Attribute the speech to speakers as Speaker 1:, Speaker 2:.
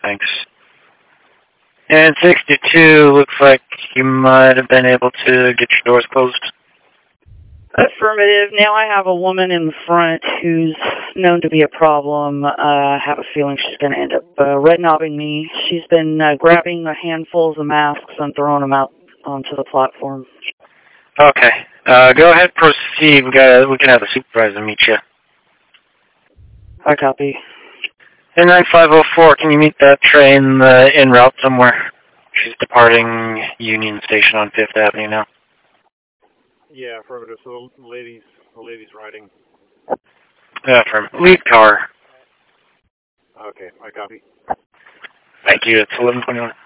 Speaker 1: Thanks. And 62, looks like you might have been able to get your doors closed.
Speaker 2: Affirmative. Now I have a woman in the front who's known to be a problem. I have a feeling she's going to end up red-knobbing me. She's been grabbing handfuls of masks and throwing them out onto the platform.
Speaker 1: Okay. Go ahead, proceed. We can have the supervisor meet you.
Speaker 2: I copy.
Speaker 1: And 9504, can you meet that train en route somewhere? She's departing Union Station on 5th Avenue now.
Speaker 3: Yeah, affirmative. So the lady's riding.
Speaker 1: Affirmative. Lead car.
Speaker 3: Okay, I copy.
Speaker 1: Thank you. It's 11:21.